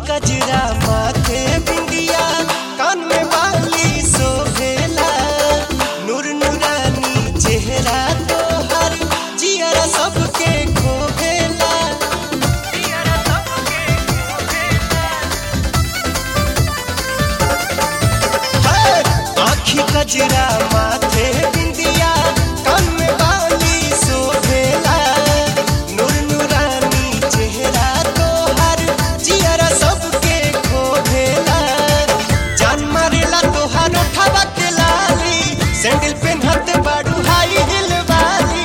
कजरा माथे बिंदिया कान में बाली सोभेला नूर नूरानी चेहरा तोहर जियरा सबके खोभेला आँखी कजरा माथे बिंदिया कान में बाली सोभेला नूर नूरानी चेहरा तोहर जियरा सबके खोभेला जान मारेला तोहर उठावा के लाली सैंडल पेन्हत बाड़ू हाई हिल वाली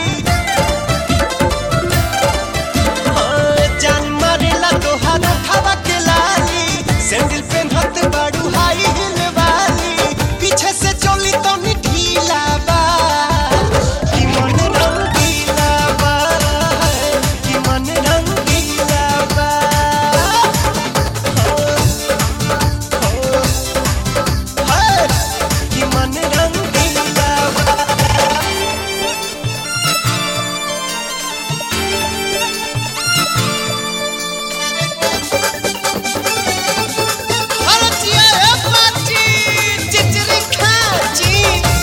जान मारेला तोहर उठावा के लाली सैंडल पेन्हत बाड़ू हाई हिल वाली पीछे से चोली तो ढीला बा कि मन रंगीला बा कि मन रंगीला बा कि मन रंगीला बा अरे जिया ए बाची चिचरी खाची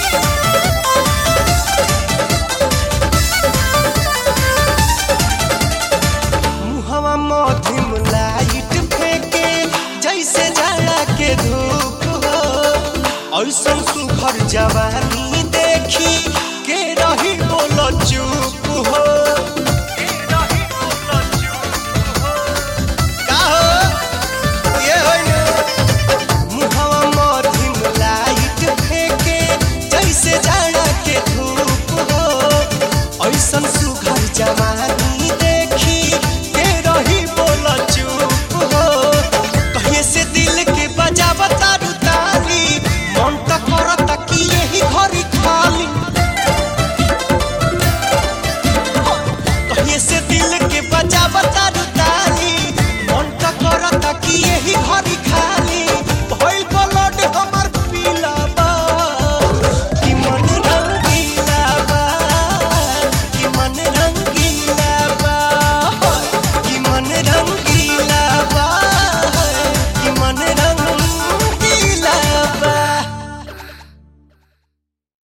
मुहवा मधिम लाइट फेंके जैसे जाड़ा के धूप हो ऐसन सुघर जवानी